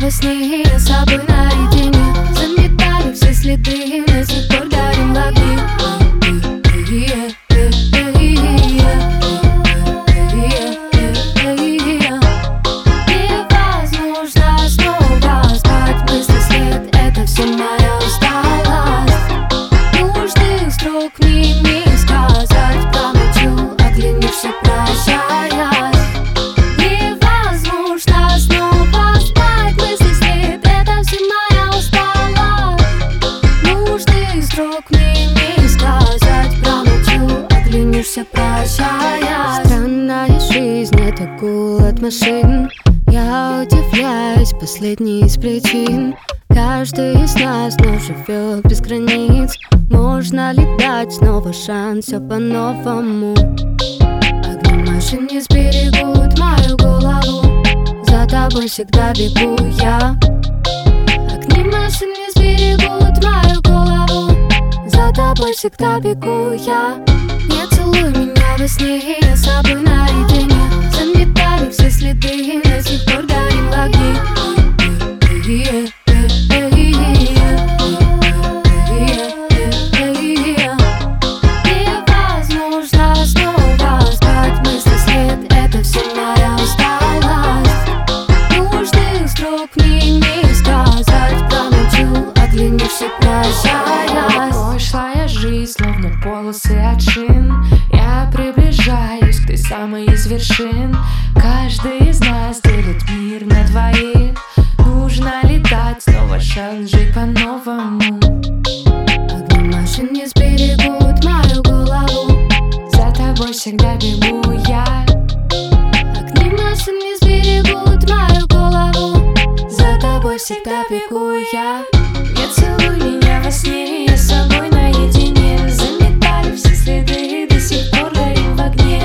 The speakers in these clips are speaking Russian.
во сне, я с собой наедине. Заметали все следы, до сих пор горим в огне. Невозможно снова спать, мысли след, это все моя усталость. Нужных строк мне не сказать, промолчу, оглянешься, прощаясь. Невозможно снова спать, мысли след, это все моя усталость. Нужных строк мне не сказать, промолчу, оглянешься, прощаясь. Странная жизнь, это гул от машин. Я удивляюсь, последний из причин. Каждый из нас вновь живет без границ. Можно ли дать снова шанс, все по-новому? Огни машин не сберегут мою голову, за тобой всегда бегу я. Огни машин не сберегут мою голову, за тобой всегда бегу я. Не целуй меня во сне, я с собой наедине. Заметали все следы, до сих пор горим в огне. Невозможно снова спать, мысли след, это все моя усталость. Нужных строк мне не сказать, промолчу, оглянешься, прощаясь. Прошлая жизнь, словно полосы от шин. Я приближаюсь к той самой из вершин. Каждый из нас делит мир на двоих. Нужно ли дать снова шанс жить по-новому? Огни машин не сберегут мою голову, За тобой всегда бегу я. огни машин не сберегут мою голову, за тобой всегда бегу я. Не целуй меня во сне, я с собой наедине. Заметали все следы, до сих пор горим в огне.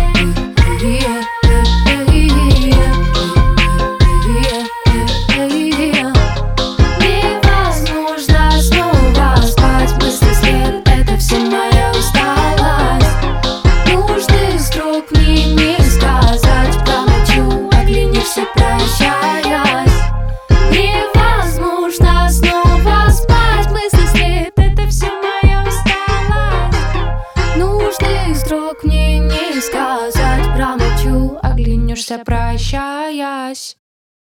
Невозможно снова спать, мысли след, это все моя усталость. Нужных строк мне не сказать, промолчу, оглянешься, прощаясь. Невозможно снова спать, мысли след, это все моя усталость. Нужных строк мне не сказать, промолчу, Оглянешься, прощаясь.